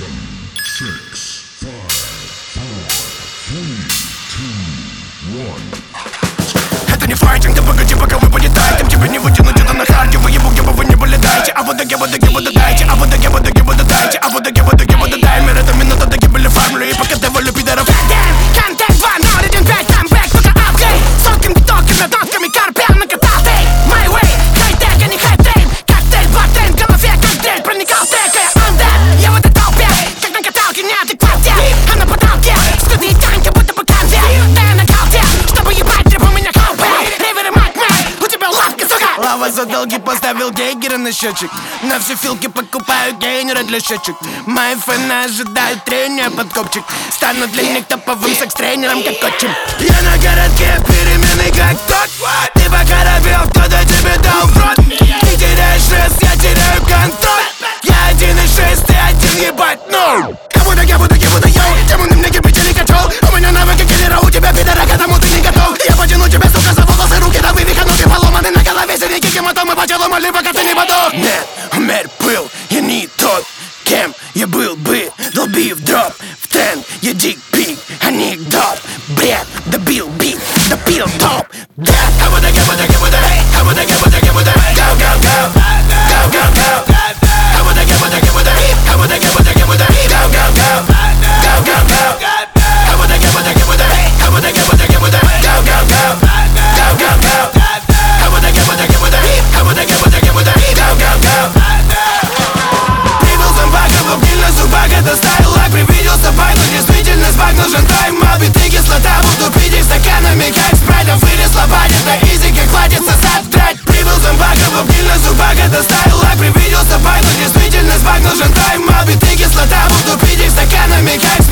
Это не файтинг, да погоди, пока вы полетаете. Тебе не вытянуть это на харде, вы ебу, где бы вы не были, дайте. А вот дайте, а вот дайте, а вот таймер. Это минута до гибели формулы, и пока ты волю пидоров. Контент 2, 0, 1, 5, камбэк, пока апгрейд. Сотками, токами, нотками, карпя накатал ты. My way, хай-тек, а не хай-трейн. Коктейль, блоктрейн, в голове как дрель. Проникал трека, я undead. Я в этой толпе, как на каталке, неадекватен. А на потолке, студии танки, будто бы конвент. Да я на колте, чтобы ебать трип, у меня колбэк. Ривер и Макмен, у тебя лавка, сука. Лава за долги поставил гейгера на счетчик. На все филки покупаю гейнера для щечек. Мои фэны ожидают трения под копчик. Стану для них топовым секс-тренером, как отчим. Я на городке перемены, как тот. Ты пока робел, кто-то тебе дал в рот. Ты теряешь стресс, я теряю контроль. Я 1,6, ты 1, ебать, no. Я буду, йоу. Тему на мне кирпичный котел. У меня навыки киллера, у тебя пидора, к этому ты не готов. Я потяну тебя, сука, за волосы, руки до вывиха, ноги поломаны на голове, синяки, гематомы по телу, моли, пока ты не подох. Нет, умерь пыл, я не тот, кем я был бы. Долби в дроп, в тренд, я дик-пик, анекдот. Бред, добил бит, допил топ. Да, доставил лак, привиделся бак, но действительно сбак, нужен тайм, малбиты, кислота, буду пить их стаканами, как спрайтов или слабак, это изи, как хватит сосать, драть. Прибыл зомбака, вопил на зубак, доставил лак, привиделся бак, но действительно сбак, нужен тайм, малбиты, кислота, буду пить их стаканами, как